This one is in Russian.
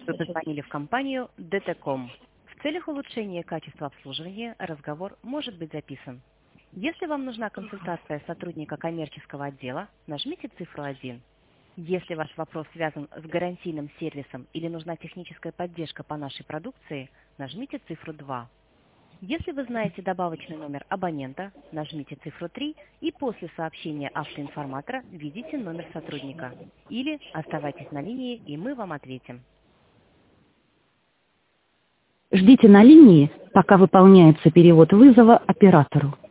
Вы позвонили в компанию DT.com. В целях улучшения качества обслуживания разговор может быть записан. Если вам нужна консультация сотрудника коммерческого отдела, нажмите цифру 1. Если ваш вопрос связан с гарантийным сервисом или нужна техническая поддержка по нашей продукции, нажмите цифру 2. Если вы знаете добавочный номер абонента, нажмите цифру 3 и после сообщения автоинформатора введите номер сотрудника. Или оставайтесь на линии, и мы вам ответим. Ждите на линии, пока выполняется перевод вызова оператору.